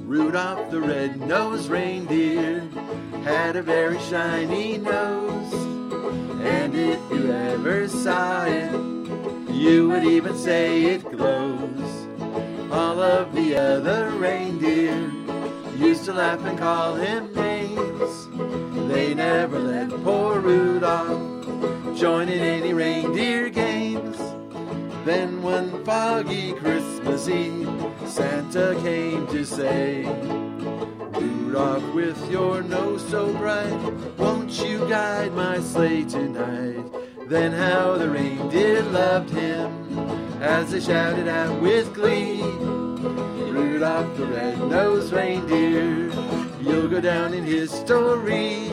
Rudolph the red-nosed reindeer had a very shiny nose, and if you ever saw it, you would even say it glows. All of the other reindeer used to laugh and call him names. They never let poor Rudolph join in any reindeer games. Then one foggy Christmas Eve, Santa came to say, Rudolph, with your nose so bright, won't you guide my sleigh tonight? Then how the reindeer loved him as they shouted out with glee, Rudolph the red-nosed reindeer, you'll go down in history.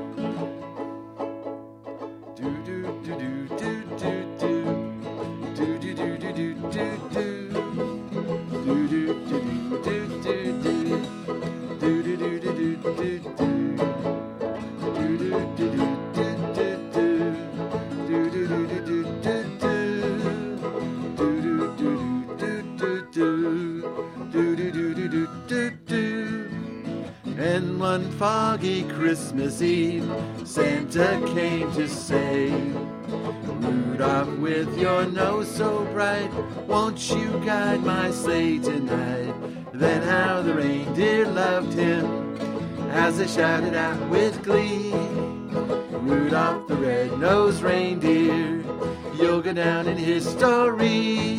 And one foggy Christmas Eve, Santa came to say, Rudolph, with your nose so bright, won't you guide my sleigh tonight? Then how the reindeer loved him as they shouted out with glee, Rudolph the red-nosed reindeer, you'll go down in history.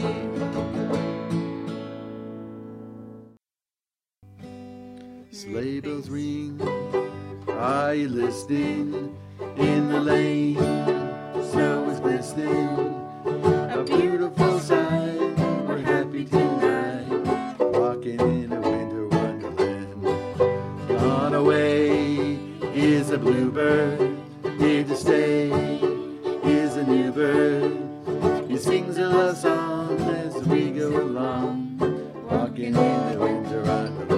Sleigh bells ring, are you listening? In the lane, snow is glistening, a beautiful sight, we're happy tonight, walking in a winter wonderland. Gone away is a bluebird, here to stay is a new bird. He sings a love song as we go along, walking in the winter wonderland.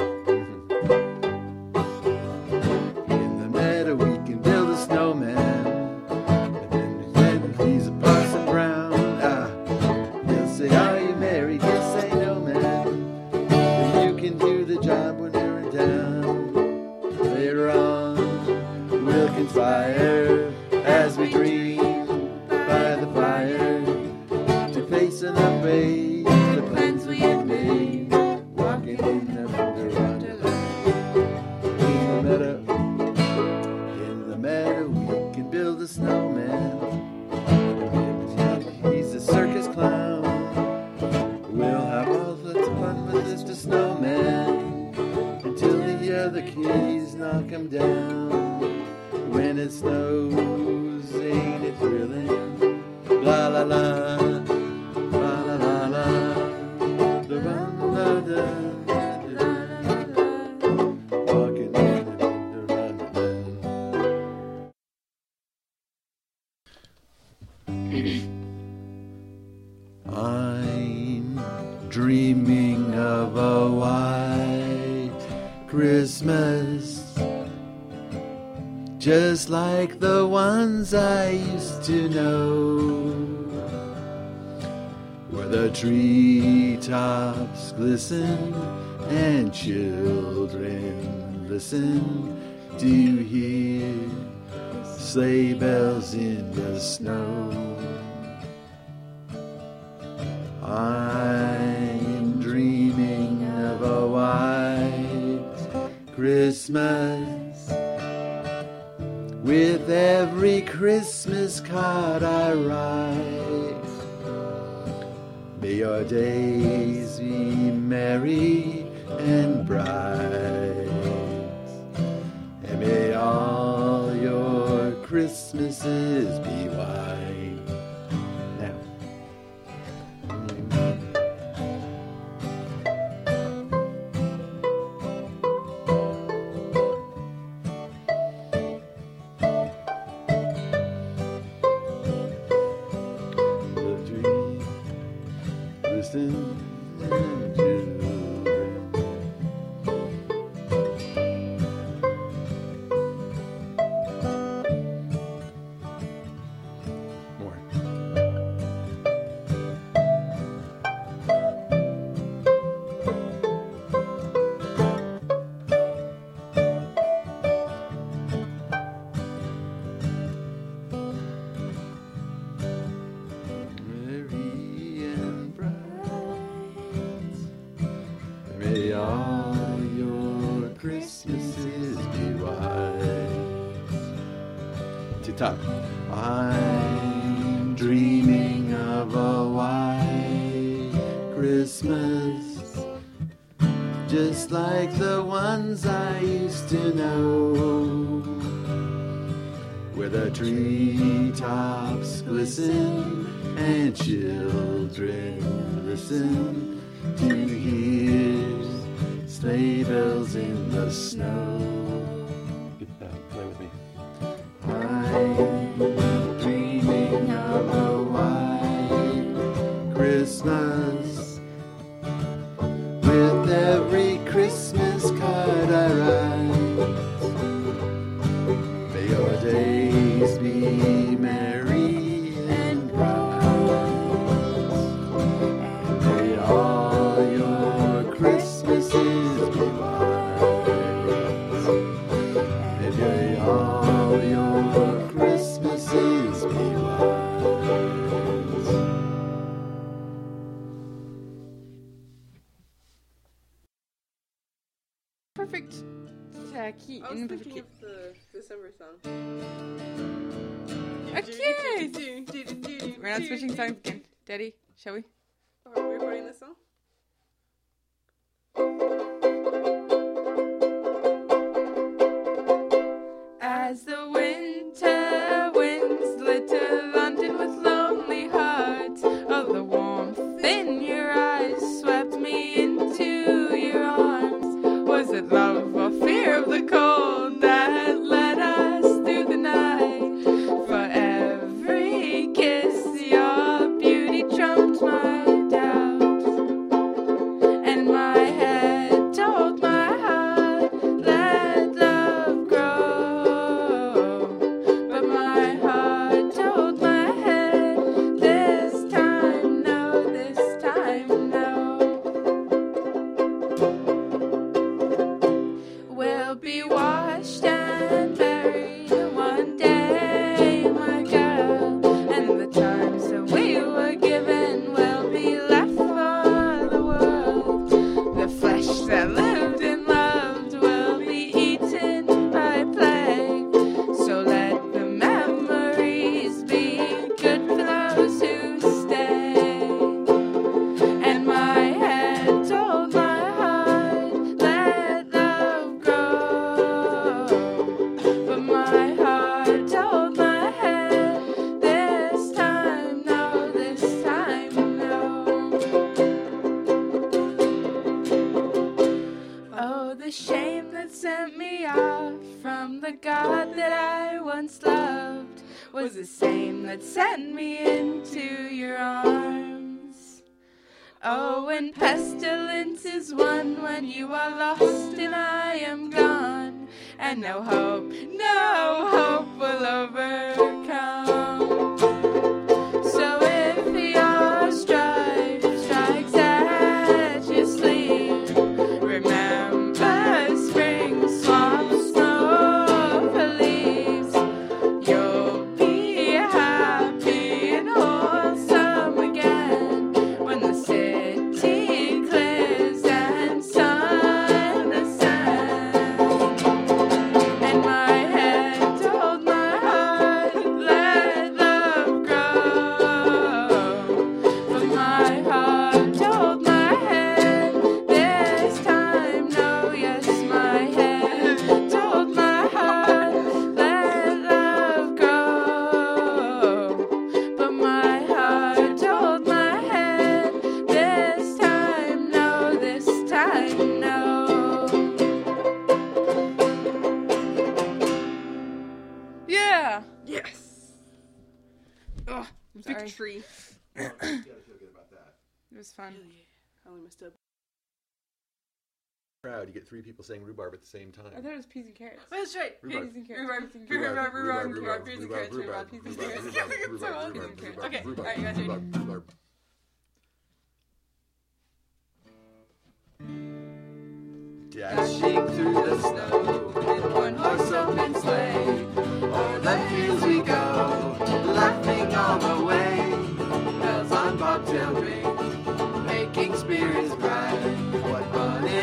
Fire as we dream by the fire to face and obey the plans we have made, walking in the winter wonderland. In the meadow we can build a snowman. He's a circus clown. We'll have all the fun with Mr. Snowman until the other kids knock him down. When it snows, ain't it thrilling? La la la, la la la la, the run la da, walking in the wonderland. I'm dreaming of a white Christmas, just like the ones I used to know, where the treetops glisten and children listen to hear sleigh bells in the snow. I'm dreaming of a white Christmas, with every Christmas card I write. May your days be merry and bright, and may all your Christmases be white. Now. Listen to May all your Christmases be white. To top. I'm dreaming of a white Christmas, just like the ones I used to know, where the treetops glisten and children listen to hear sleigh bells in the snow. Play with me. I'm dreaming of a white Christmas, with every Christmas card I write. May your days be merry and bright, and may all your Christmases be white, and may all your Christmases be white. Perfect key. I was thinking of the December song. Okay! We're not switching songs again. Daddy, shall we? Are we recording this song? As the winter winds lit to London with lonely hearts, oh, the warmth in your eyes swept me into your arms. Was it love or fear of the cold that led us through the night? For every kiss, your beauty trumped my doubts, and my head told my heart, let love grow. But my heart told my head, this time no, this time no. We'll be washed and buried one day, my girl, and the times that we were given will be left for the world. The flesh that lived and loved will be eaten by plague, so let the memories be good for those who stay. And my head told my heart, let love grow. But my heart told my head, this time no, this time no. Oh, the shame that sent me off from the God that I once loved was the same that sent me into your arms. Oh, when pestilence is won, when you are lost and I am gone, and no hope will overcome. So if your strife strikes at your sleeve, remember spring, swamp, snow for leaves. You'll be happy and wholesome again when the city clears and sun ascends. And my head told my heart, let love grow. But my heart told my head, this time no, yes, my head told my heart, let love grow. But my heart told my head, this time no, this time no. Yeah! Yes! Ugh, sorry. Victory. You gotta feel good about that. It was fun. I only messed up. Crowd, you get three people saying rhubarb at the same time. I thought it was peas and carrots. Oh, that's right. Rhubarb. Peas and carrots. Rhubarb. Peas and carrots. Rhubarb. Rhubarb. Peas and carrots. Rhubarb. Peas and Rhubarb. carrots. Rhubarb. Peas and carrots. Rhubarb. Peas and carrots. Rhubarb. Okay, Rhubarb. alright, you guys ready? Rhubarb. Dashing through the snow in one horse open sleigh, o'er the fields we go, laughing all the way. Bells on bobtail ring, making spirits bright. What fun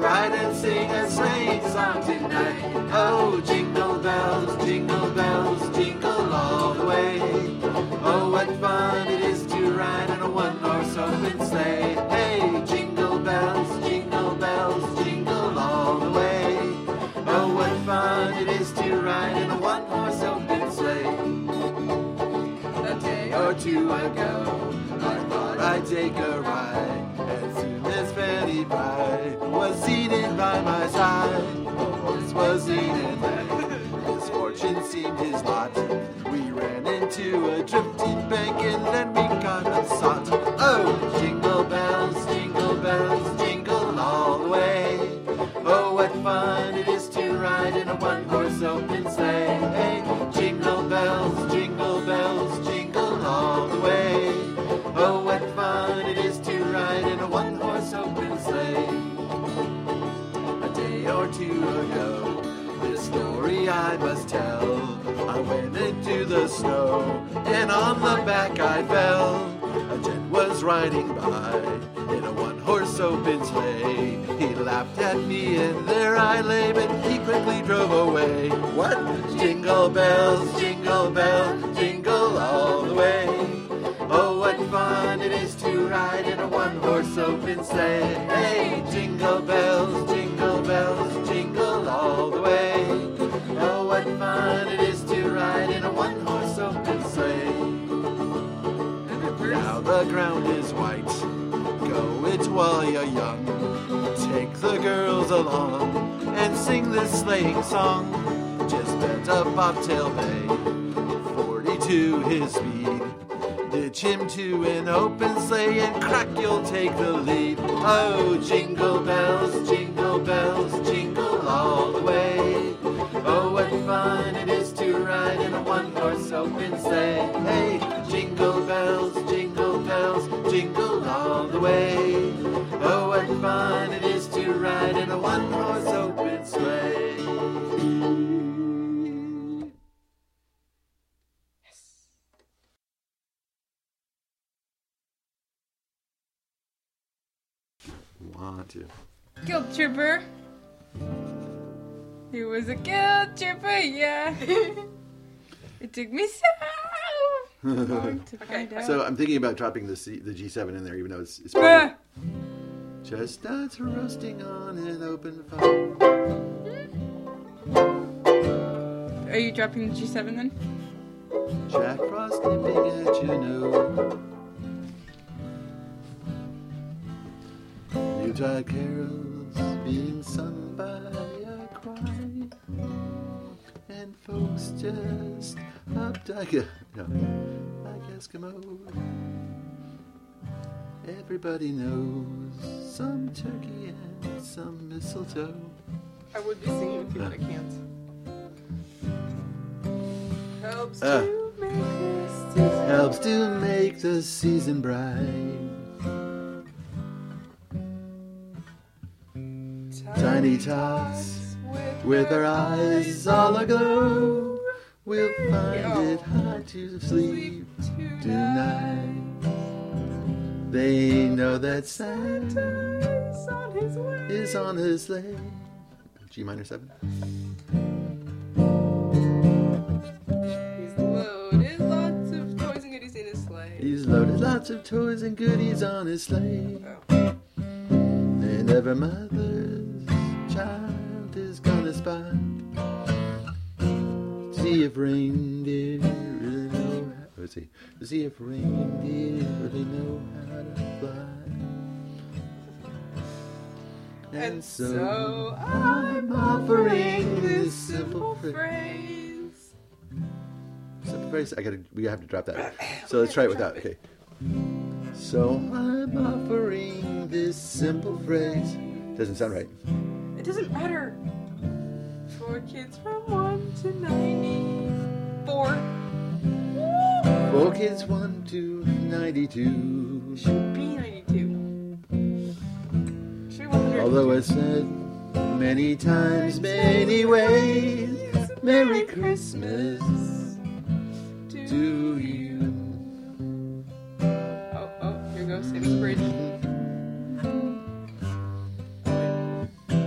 ride and sing a sleighing song tonight. Oh, jingle bells, jingle all the way. Oh, what fun it is to ride in a one-horse open sleigh. Hey, jingle bells, jingle all the way. Oh, what fun it is to ride in a one-horse open sleigh. A day or two ago, I thought I'd take a ride. As soon as Fanny Pie was seated by my side, the horse was eating misfortune seemed his lot. We ran into a drifting bank and then we got upsot. Oh, jingle bells, jingle all the way. Oh, what fun it is to ride in a one-horse open sleigh. Hey, jingle bells, jingle all the way. Oh, what fun it is to ride in a one-horse open sleigh. A day or two ago, this story I must tell. I went into the snow, and on the back I fell. A gent was riding by in a one-horse open sleigh. He laughed at me, and there I lay, but he quickly drove away. What? Jingle bells, jingle all the way. Oh, what fun it is to ride in a one-horse open sleigh. Hey, jingle bells, jingle all the way. Oh, what fun it is to ride in a one-horse open sleigh. Now the ground is white, go it while you're young. Take the girls along and sing this sleighing song. Just bet a bobtail bay, 42 his speed. Ditch him to an open sleigh and crack, you'll take the lead. Oh, jingle bells, jingle all the way. Oh, what fun it is to ride in a one-horse open sleigh. Hey, jingle bells, jingle all the way. Oh, what fun it is to ride in a one-horse open sleigh. Want to. Guilt tripper. He was a guilt tripper, yeah. It took me so long to find out. So I'm thinking about dropping the G7 in there, even though it's pretty. Chestnuts roasting on an open fire. Are you dropping the G7 then? Jack Frost nipping at your nose. Yuletide carols being sung by a choir, and folks just up like Eskimos. Everybody knows some turkey and some mistletoe. I would be singing with you, but I can't. Helps to make Helps to make the this season season bright. Tiny tots with our eyes all aglow. We'll find it hard to sleep tonight. They know that Santa is on his sleigh. G minor 7. He's loaded lots of toys and goodies in his sleigh. He's loaded lots of toys and goodies on his sleigh. Oh. And every mother's child is gonna spy. See if reindeer really know how. Let's see. To see if reindeer really know how to fly. And so I'm offering this simple phrase. phrase. Simple phrase. We have to drop that. So let's try it without. Okay. So I'm offering this simple phrase. Doesn't sound right. It doesn't matter. For kids from 1 to 94. For kids 1 to 92. Should be 92. Should be 100. Although I said many times, many ways, Merry Christmas to you. Oh, here goes. Save us, Brady.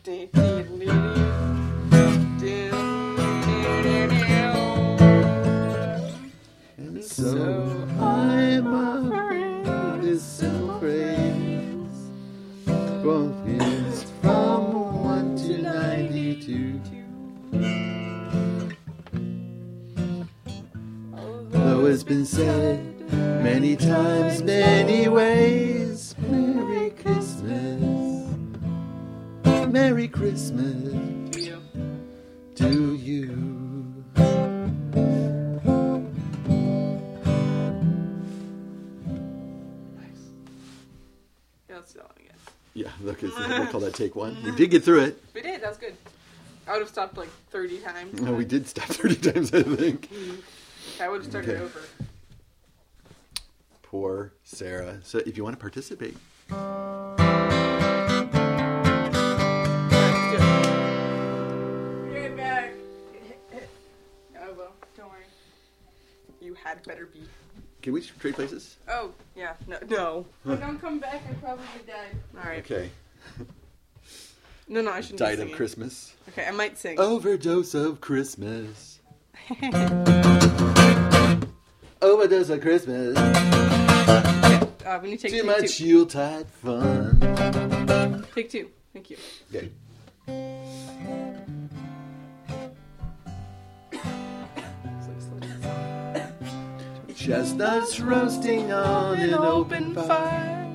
And so I'm offering this simple phrase. Both kids from 1 to 92. Though it's been said many times, many ways, Merry Christmas. Merry Christmas to you. Let's do that one again. Yeah, look, we'll call that take one. We did get through it. We did. That was good. I would have stopped like 30 times. No, we did stop 30 times, I think. I would have started Okay. over. Poor Sarah. So if you want to participate, Get back. Oh well, don't worry. You had better be. can we trade places? Oh yeah, no. If I don't come back, I probably died. All right. Okay. No, I shouldn't. Died be of singing. Christmas. Okay, I might sing. Overdose of Christmas. Overdose of Christmas. We need to take Too take much two. Yuletide fun. Take two. Thank you. Okay. Chestnuts roasting on an open fire.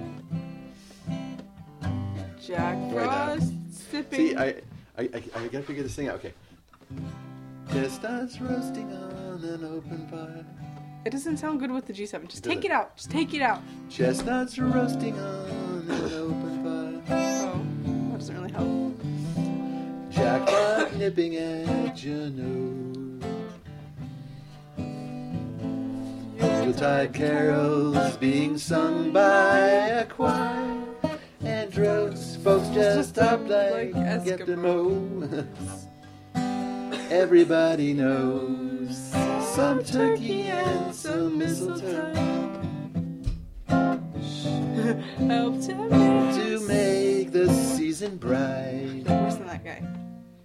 Jack Right now. Frost sipping. See, I gotta figure this thing out. Okay. Chestnuts roasting on an open fire. It doesn't sound good with the G7. Just Does take it? it out. Just take it out. Chestnuts roasting on an open fire. Oh, that doesn't really help. Jackpot nipping at your nose. Yuletide carols being sung by a choir. And droves folks just up like Eskimos. Everybody knows some turkey and some mistletoe Help to make the season bright. Worse than that guy.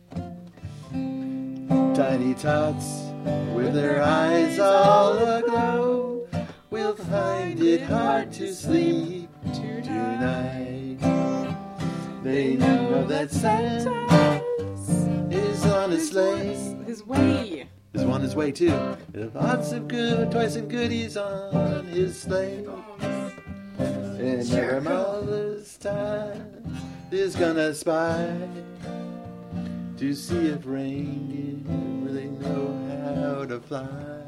Tiny tots with their eyes all aglow will find it hard to sleep tonight. They know that Santa is on his sleigh. His way. Is on his way too. There's lots of good toys and goodies on his sleigh. And never mother's time is gonna spy to see if reindeer really know how to fly.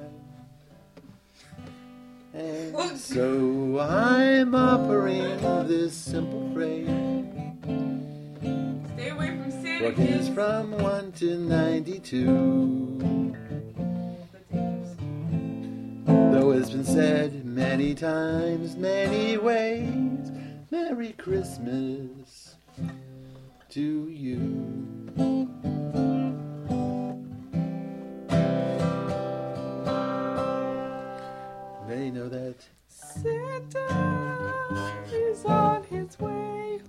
And so I'm offering this simple phrase. Stay away from Santa For kids kids. from 1 to 92. Though it's been said many times, many ways, Merry Christmas to you. They know that Santa is on his way.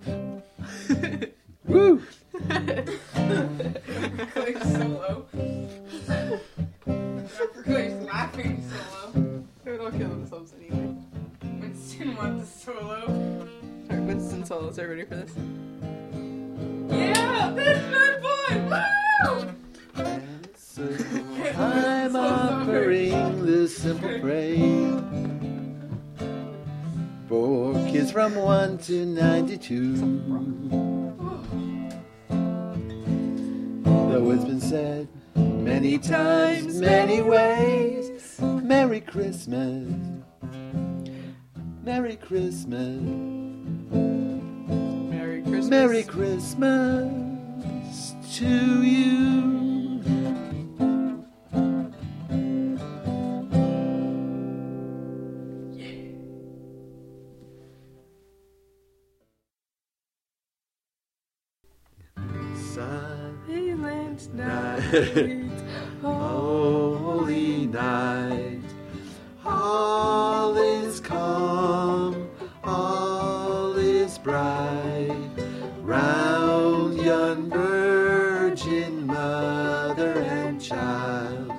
woo! Claire's solo. Claire's laughing solo. They would all kill themselves anyway. Winston wants a solo. Alright, Winston solos. Are you ready for this? Yeah, that's my boy. Woo! And so I'm offering this simple phrase for kids from 1 to 92. Though it's been said many times, many ways, Merry Christmas, Merry Christmas, Merry Christmas. Merry Christmas to you. Silent Night, holy night, all is calm, all is bright, round yon Virgin Mother and Child,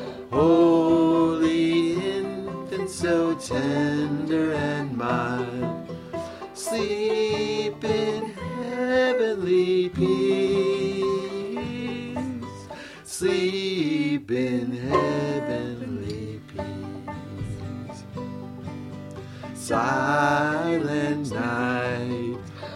Holy Infant, so tender and mild, sleep in heavenly peace, sleep in heavenly peace. Silent night,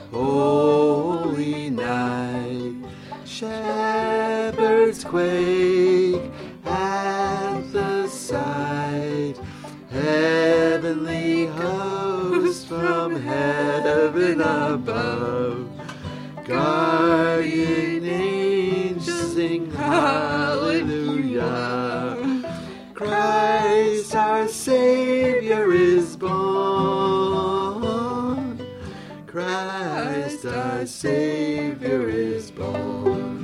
holy night, shepherds quake at the sight, heavenly hosts from heaven above, guardian angels sing hallelujah. Christ our Savior is born. Christ our Savior is born.